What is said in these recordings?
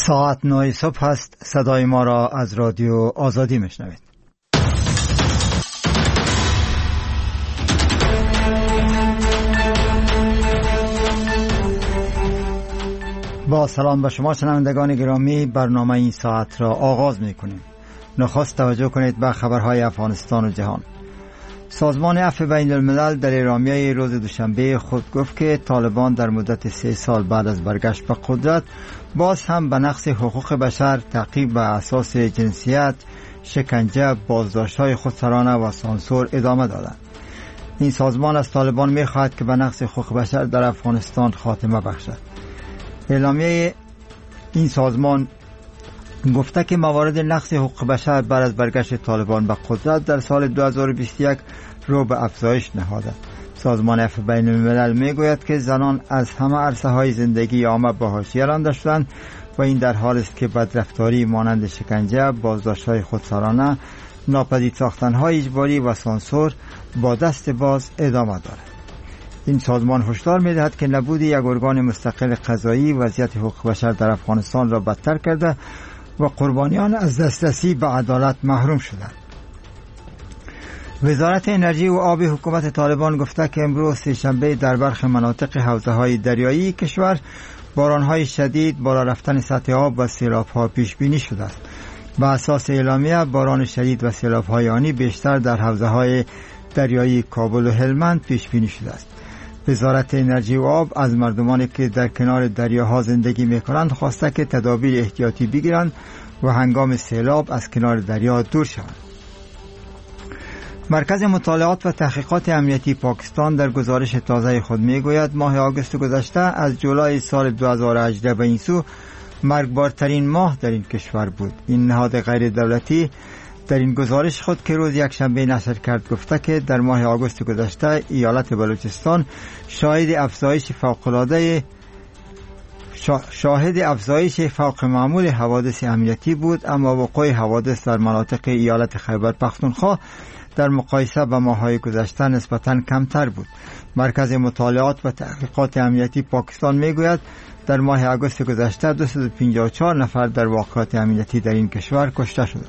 ساعت 9 صبح است. صدای ما را از رادیو آزادی میشنوید. با سلام به شما شنوندگان گرامی، برنامه این ساعت را آغاز میکنیم. نخست توجه کنید به خبرهای افغانستان و جهان. سازمان عفو بین الملل در اعلامیه روز دوشنبه خود گفت که طالبان در مدت 3 سال بعد از برگشت به قدرت باز هم به نقض حقوق بشر، تعقیب بر اساس جنسیت، شکنجه، بازداشت‌های خودسرانه و سانسور ادامه دادند. این سازمان از طالبان می‌خواهد که به نقض حقوق بشر در افغانستان خاتمه بخشد. اعلامیه این سازمان گفته که موارد نقض حقوق بشر بعد از برگشت طالبان به قدرت در سال 2021 رو به افزایش نهاده. سازمان عفو بین الملل میگوید که زنان از همه عرصه‌های زندگی عامه به حاشیه رانده شدند و این در حالی است که بدرفتاری مانند شکنجه، بازداشت‌های خودسرانه، ناپدید ساختن‌های اجباری و سانسور با دست باز ادامه دارد. این سازمان هشدار می‌دهد که نبود یک ارگان مستقل قضایی وضعیت حقوق بشر در افغانستان را بدتر کرده و قربانیان از دسترسی به عدالت محروم شدند. وزارت انرژی و آب حکومت طالبان گفته که امروز سه‌شنبه در برخی مناطق حوزه‌های دریایی کشور باران‌های شدید، بالا رفتن سطح آب و سیلاب‌ها پیش بینی شده است. بر اساس اعلامیه باران شدید و سیلاب‌های آنی بیشتر در حوزه‌های دریایی کابل و هلمند پیش بینی شده است. وزارت انرژی و آب از مردمانی که در کنار دریاها زندگی می‌کنند خواسته که تدابیر احتیاطی بگیرند و هنگام سیلاب از کنار دریا دور شوند. مرکز مطالعات و تحقیقات امنیتی پاکستان در گزارش تازه خود میگوید ماه آگوست گذشته از جولای سال 2018 به این سو مرگبارترین ماه در این کشور بود. این نهاد غیر دولتی در این گزارش خود که روز یکشنبه نشر کرد گفته که در ماه آگوست گذشته ایالت بلوچستان شاهد افزایش فوق معمول حوادث امنیتی بود، اما وقوع حوادث در مناطق ایالت خیبر پختونخوا در مقایسه با ماه‌های گذشته نسبتاً کمتر بود. مرکز مطالعات و تحقیقات امنیتی پاکستان میگوید در ماه آگوست گذشته 254 نفر در واقعات امنیتی در این کشور کشته شدند.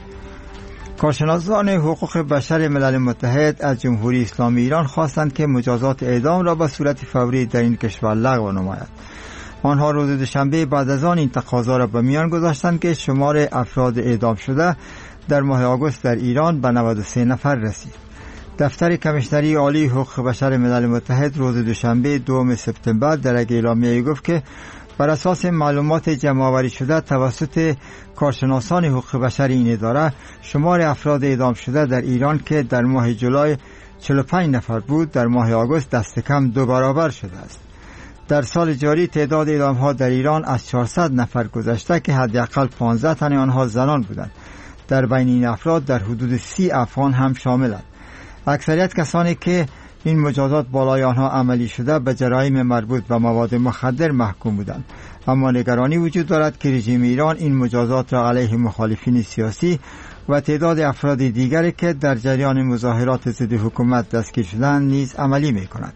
کارشناسان حقوق بشر ملل متحد از جمهوری اسلامی ایران خواستند که مجازات اعدام را به صورت فوری در این کشور لغو نماید. آنها روز دوشنبه بعد از آن این تقاضا را به میان گذاشتند که شمار افراد اعدام شده در ماه آگوست در ایران به 93 نفر رسید. دفتر کمیشنری عالی حقوق بشر ملل متحد روز دوشنبه 2 سپتامبر در یک اعلامیه گفت که بر اساس معلومات جمع‌آوری شده توسط کارشناسان حقوق بشر این اداره شمار افراد اعدام شده در ایران که در ماه جولای 45 نفر بود در ماه آگوست دست کم 2 برابر شده است. در سال جاری تعداد اعدام‌ها در ایران از 400 نفر گذشته که حداقل 15 تن آنها زنان بودند. در بین این افراد در حدود 30 افغان هم شاملند. اکثریت کسانی که این مجازات بالای آنها عملی شده به جرایم مربوط به مواد مخدر محکوم بودند، اما نگرانی وجود دارد که رژیم ایران این مجازات را علیه مخالفین سیاسی و تعداد افراد دیگری که در جریان مظاهرات ضد حکومت دستگیر شدند نیز عملی می‌کند.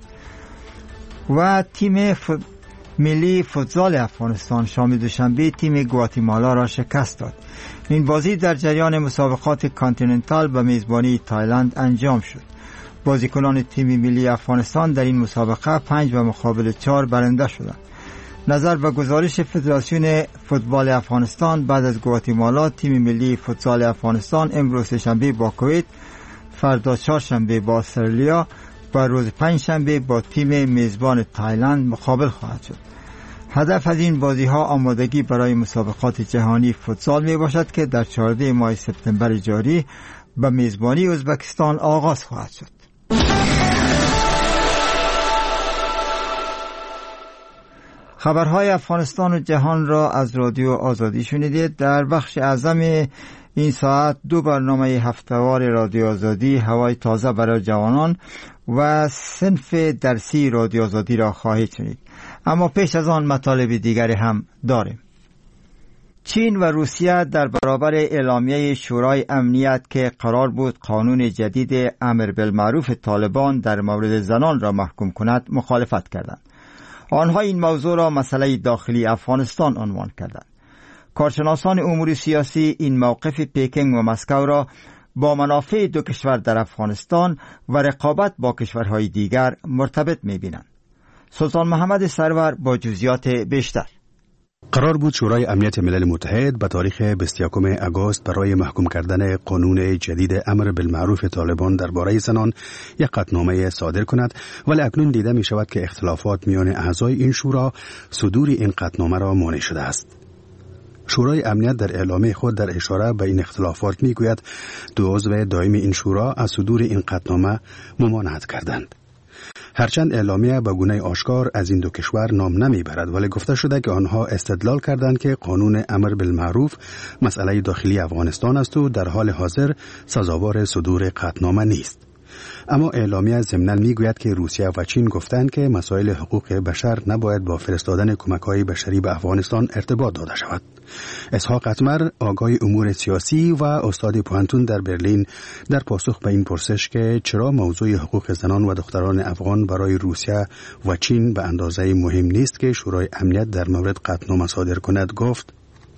و تیم ملی فوتزال افغانستان شام دوشنبه تیم گواتیمالا را شکست داد. این بازی در جریان مسابقات کانتیننتال به میزبانی تایلند انجام شد. بازیکنان تیم ملی افغانستان در این مسابقه 5 به مقابل 4 برنده شدند. نظر به گزارش فدراسیون فوتبال افغانستان بعد از گواتیمالا تیم ملی فوتزال افغانستان امروز شنبه با کویت، فردا چهارشنبه با استرالیا و روز پنجشنبه با تیم میزبان تایلند مقابل خواهد شد. هدف از این بازی‌ها آمادگی برای مسابقات جهانی فوتسال می باشد که در 14 ماه سپتامبر جاری به میزبانی ازبکستان آغاز خواهد شد. خبرهای افغانستان و جهان را از رادیو آزادی شنیدید. در بخش اعظم این ساعت 2 برنامه هفته‌وار رادیو آزادی هوای تازه برای جوانان و صنف درسی رادیو آزادی را خواهید شنید. اما پیش از آن مطالب دیگری هم داریم. چین و روسیه در برابر اعلامیه شورای امنیت که قرار بود قانون جدید امر بالمعروف طالبان در مورد زنان را محکوم کند مخالفت کردند. آنها این موضوع را مسئله داخلی افغانستان عنوان کردند. کارشناسان امور سیاسی این موقف پکینگ و مسکو را با منافع دو کشور در افغانستان و رقابت با کشورهای دیگر مرتبط می‌بینند. سلطان محمد سرور با جزئیات بیشتر. قرار بود شورای امنیت ملل متحد به تاریخ 21 آگوست برای محکوم کردن قانون جدید امر بالمعروف طالبان درباره زنان یک قطعنامه صادر کند، ولی اکنون دیده می شود که اختلافات میان اعضای این شورا صدور این قطعنامه را مانع شده است. شورای امنیت در اعلامیه خود در اشاره به این اختلافات می گوید دو عضو دائم این شورا از صدور این قطعنامه ممانعت کردند. هرچند اعلامیه به گونه آشکار از این دو کشور نام نمیبرد، ولی گفته شده که آنها استدلال کردند که قانون امر بالمعروف مسئله داخلی افغانستان است و در حال حاضر سزاوار صدور قطعنامه نیست. اما اعلامیه ضمناً میگوید که روسیه و چین گفتند که مسائل حقوق بشر نباید با فرستادن کمک‌های بشری به افغانستان ارتباط داده شود. اسحاق اتمر، آگاه امور سیاسی و استاد پوهنتون در برلین، در پاسخ به این پرسش که چرا موضوع حقوق زنان و دختران افغان برای روسیه و چین به اندازه مهم نیست که شورای امنیت در مورد قطعنامه صادر کند، گفت: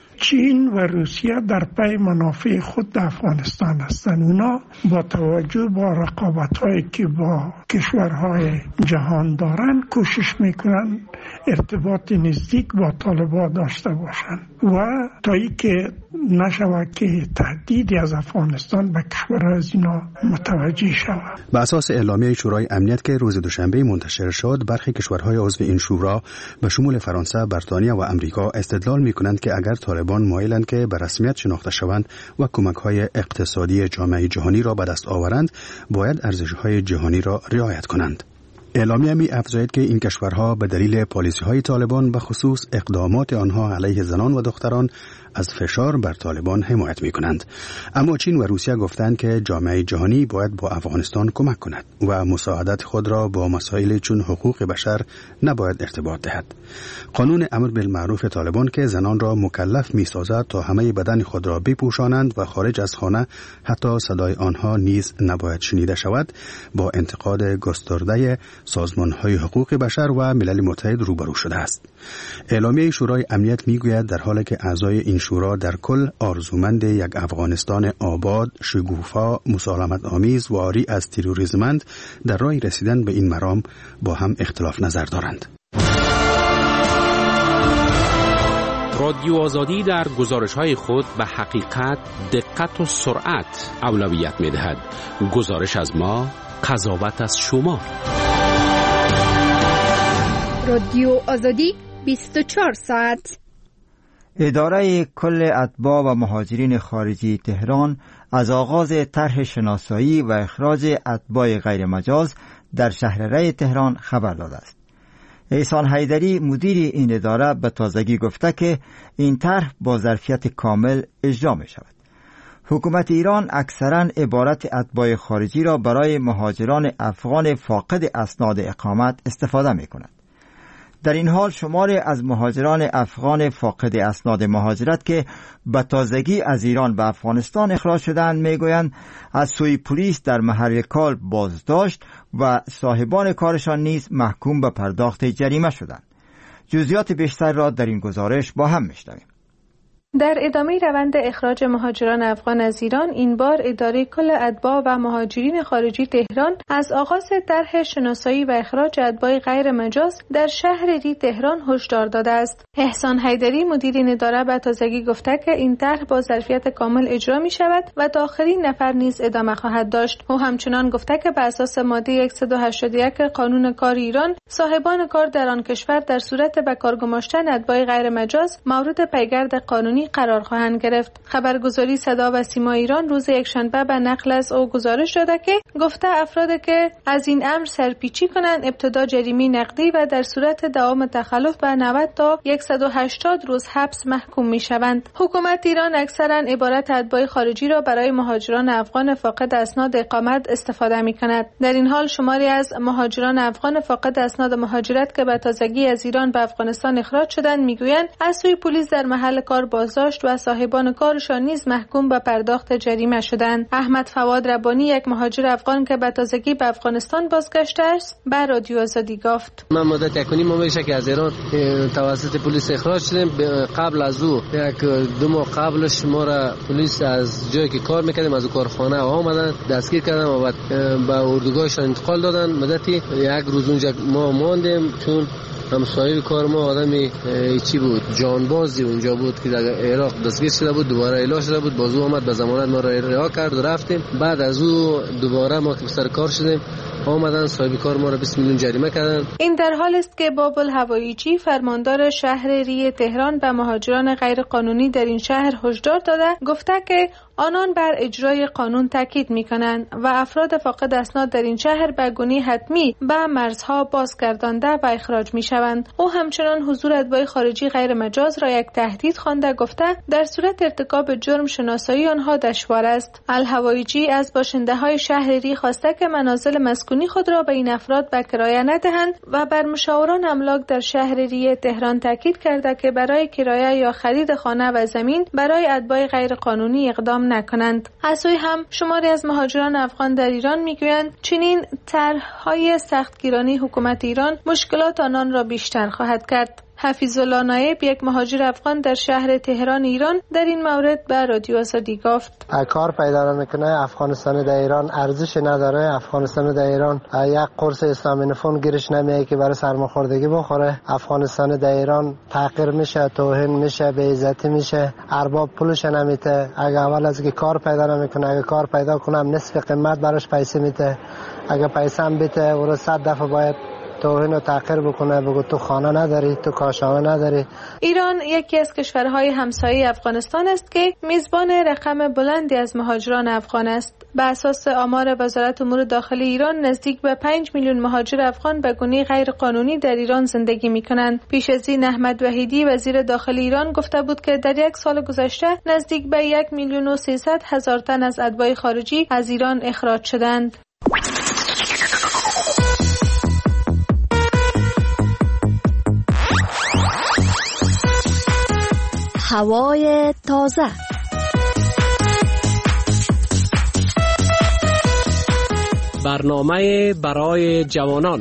چین و روسیه در پی منافع خود در افغانستان هستند. اونا با توجه با رقابت‌هایی که با کشورهای جهان دارند کوشش میکنن ارتباط نزدیک با طالبان داشته باشند و تا اینکه نشود که تهدیدی از افغانستان به کشورهای از اینا متوجه شود. به اساس اعلامیه شورای امنیت که روز دوشنبه منتشر شد، برخی کشورهای عضو این شورا به شمول فرانسه، بریتانیا و امریکا استدلال میکنند که اگر طالبان مایلند که به رسمیت شناخته شوند و کمک‌های اقتصادی جامعه جهانی را به دست آورند، باید ارزش‌های جهانی را رعایت کنند. اعلامیه می افزاید که این کشورها به دلیل پالیسی‌های طالبان به خصوص اقدامات آنها علیه زنان و دختران از فشار بر طالبان حمایت می کنند. اما چین و روسیه گفتند که جامعه جهانی باید با افغانستان کمک کند و مساعدت خود را با مسائل چون حقوق بشر نباید ارتباط دهد. قانون امر بالمعروف طالبان که زنان را مکلف می سازد تا همه بدن خود را بپوشانند و خارج از خانه حتی صدای آنها نیز نباید شنیده شود، با انتقاد گسترده سازمان‌های حقوق بشر و ملل متحد روبرو شده است. اعلامیه شورای امنیت میگوید در حالی که اعضای این شورا در کل آرزومند یک افغانستان آباد، شگوفا، مسالمت آمیز و عاری از تروریسمند، در راه رسیدن به این مرام با هم اختلاف نظر دارند. رادیو آزادی در گزارش‌های خود به حقیقت، دقت و سرعت اولویت می‌دهد. گزارش از ما، قضاوت از شما. رادیو آزادی 24 ساعت. اداره کل اتباع و مهاجرین خارجی تهران از آغاز طرح شناسایی و اخراج اتباع غیر مجاز در شهرره تهران خبر داده است. احسان حیدری مدیر این اداره به تازگی گفته که این طرح با ظرفیت کامل اجرا می شود. حکومت ایران اکثراً عبارت اتباع خارجی را برای مهاجران افغان فاقد اسناد اقامت استفاده می کند. در این حال شماری از مهاجران افغان فاقد اسناد مهاجرت که به تازگی از ایران به افغانستان اخراج شدند میگویند از سوی پلیس در محل کار بازداشت و صاحبان کارشان نیز محکوم به پرداخت جریمه شدند. جزئیات بیشتر را در این گزارش با هم میشنویم. در ادامه روند اخراج مهاجران افغان از ایران، این بار اداره کل اتباع و مهاجرین خارجی تهران از آغاز طرح شناسایی و اخراج اتباع غیر مجاز در شهرری تهران هشدار داده است. احسان حیدری مدیر این اداره به تازگی گفته که این طرح با ظرفیت کامل اجرا می شود و تا آخرین نفر نیز ادامه خواهد داشت. او همچنان گفته که بر اساس ماده 181 قانون کار ایران، صاحبان کار در آن کشور در صورت به کار گماشتن اتباع غیر مجاز مورد پیگرد قانونی قرار خواهند گرفت. خبرگزاری صدا و سیما ایران روز یکشنبه به نقل از او گزارش داده که گفته افرادی که از این امر سرپیچی کنند ابتدا جریمه نقدی و در صورت دوام تخلف به 90 تا 180 روز حبس محکوم می شوند. حکومت ایران اکثرا عبارت اتباع خارجی را برای مهاجران افغان فاقد اسناد اقامت استفاده می کند. در این حال شماری از مهاجران افغان فاقد اسناد مهاجرت که به تازگی از ایران به افغانستان اخراج شدند میگویند از سوی پلیس در محل کار بازداشت و صاحبان کارشان نیز محکوم به پرداخت جریمه شدند. احمد فواد ربانی، یک مهاجر افغان که به تازگی به افغانستان بازگشته است، به رادیو آزادی گفت: من مدت یکونی ما میشه که از ایران توسط پلیس اخراج شدیم. قبل از او یک 2 ماه قبلش ما را پلیس از جایی که کار میکردیم از کارخانه آمدن دستگیر کردن و بعد به اردوگاهشان انتقال دادن. مدتی یک روز اونجا ما ماندیم چون همسایه کار ما آدمی چی بود، جانبازی اونجا بود که در عراق دستگیر شده بود، دوباره اعلام شده بود، بازو آمد به ضمانت ما را رها کرد و رفتیم. بعد از او دوباره ما که سر کار شدیم آمدن صاحب کار ما را 20 میلیون جریمه کردن. این در حال است که بابل هواییچی، فرماندار شهر ری تهران، به مهاجران غیر قانونی در این شهر هشدار داده گفته که آنان بر اجرای قانون تاکید می‌کنند و افراد فاقد اسناد در این شهر به گونه‌ای حتمی به مرزها بازگردانده و اخراج می‌شوند. او همچنان حضور اتباع خارجی غیر مجاز را یک تهدید خوانده گفته در صورت ارتکاب جرم شناسایی آنها دشوار است. الهواییچی از باشنده‌های شهر ری خواسته که منازل مسکونی خود را به این افراد به کرایه ندهند و بر مشاوران املاک در شهر ری تهران تاکید کرده که برای کرایه یا خرید خانه و زمین برای اتباع غیر قانونی اقدام نکنند. از سوی هم شماری از مهاجران افغان در ایران میگویند چنین طرح‌های سختگیرانه حکومت ایران مشکلات آنان را بیشتر خواهد کرد. حفیظالله نایب، یک مهاجر افغان در شهر تهران ایران، در این مورد به رادیو آزادی گفت: کار پیدا نمیکنه، افغانستان در ایران ارزش نداره، افغانستان در ایران یک قرص اسلامی نفون گیرش نمیه که برای سرماخوردگی بخوره، افغانستان در ایران تحقیر میشه، توهین میشه، بے عزتی میشه، ارباب پولش نمیته. اگه اول از که کار پیدا نمیکنه، اگه کار پیدا کنم نصف قیمت براش پیسه میته، اگه پیسه هم بیته او 100 دفعه باید توهین و تحقیر بکنه، بگو تو خانه نداری، تو کاشانه نداری. ایران یکی از کشورهای همسایه افغانستان است که میزبان رقم بلندی از مهاجران افغان است. به اساس آمار وزارت امور داخلی ایران، نزدیک به 5 میلیون مهاجر افغان به گونه غیر قانونی در ایران زندگی می‌کنند. پیش از این احمد وحیدی، وزیر داخلی ایران، گفته بود که در یک سال گذشته نزدیک به 1,300,000 تن از اتباع خارجی از ایران اخراج شدند. هوای تازه. برنامه برای جوانان.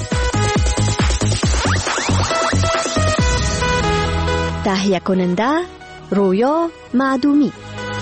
تهیه کننده رویا معدومی.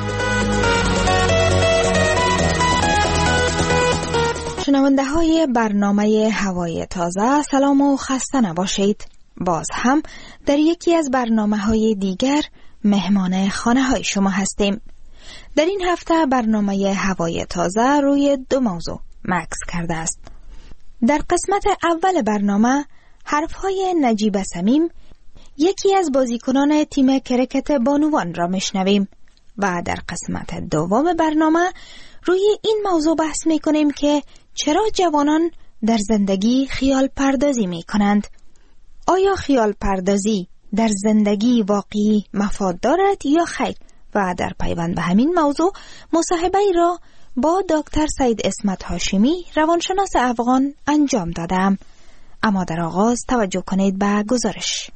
شنونده های برنامه هوای تازه، سلام و خسته نباشید. باز هم در یکی از برنامه‌های دیگر مهمان خانه‌های شما هستیم. در این هفته برنامه هوای تازه روی 2 موضوع مکس کرده است. در قسمت اول برنامه حرف‌های نجیب صمیم، یکی از بازیکنان تیم کرکت بانوان را میشنویم و در قسمت دوم برنامه روی این موضوع بحث می‌کنیم که چرا جوانان در زندگی خیال پردازی می‌کنند. آیا خیال پردازی در زندگی واقعی مفاد دارد یا خیر؟ و در پیوند به همین موضوع مصاحبه را با دکتر سید اسمت هاشمی، روانشناس افغان، انجام دادم. اما در آغاز توجه کنید به گزارش.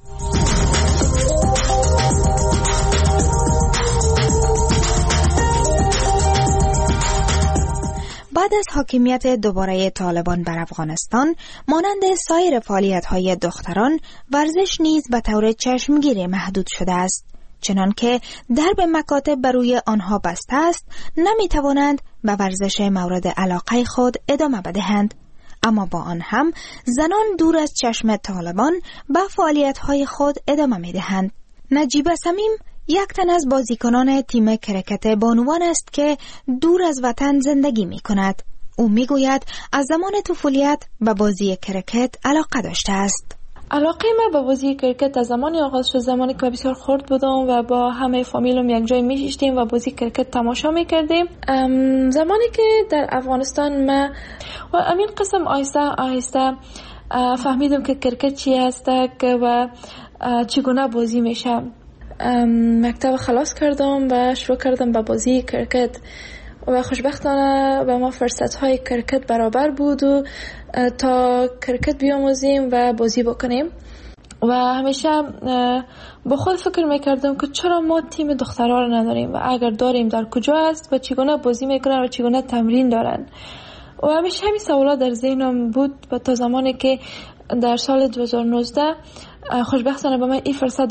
بعد از حاکمیت دوباره طالبان بر افغانستان، مانند سایر فعالیت‌های دختران، ورزش نیز به طور چشمگیر محدود شده است. چنانکه درب مکاتب بر روی آنها بسته است، نمی‌توانند به ورزش مورد علاقه خود ادامه بدهند. اما با آن هم زنان دور از چشم طالبان به فعالیت‌های خود ادامه می‌دهند. نجیب صمیم یک تن از بازیکنان تیم کرکت بانوان است که دور از وطن زندگی می کند. او می گوید از زمان طفولیت به بازی کرکت علاقه داشته است. علاقه من به بازی کرکت از زمانی آغاز شد، زمانی که بسیار خرد بودم و با همه فامیلم یک جای می شدیم و بازی کرکت تماشا می کردیم. زمانی که در افغانستان من و امین قسم آهسته فهمیدم که کرکت چی است و چگونه بازی میشه. مکتب خلاص کردم و شروع کردم به بازی کرکت و خوشبختانه به ما فرصت‌های کرکت برابر بود و تا کرکت بیاموزیم و بازی بکنیم. و همیشه با خود فکر میکردم که چرا ما تیم دخترها رو نداریم و اگر داریم در کجا است و چگونه بازی میکنن و چگونه تمرین دارن. و همیشه همین سوالات در ذهنم بود و تا زمانی که در سال 2019 خوشبختانه به من این فرصت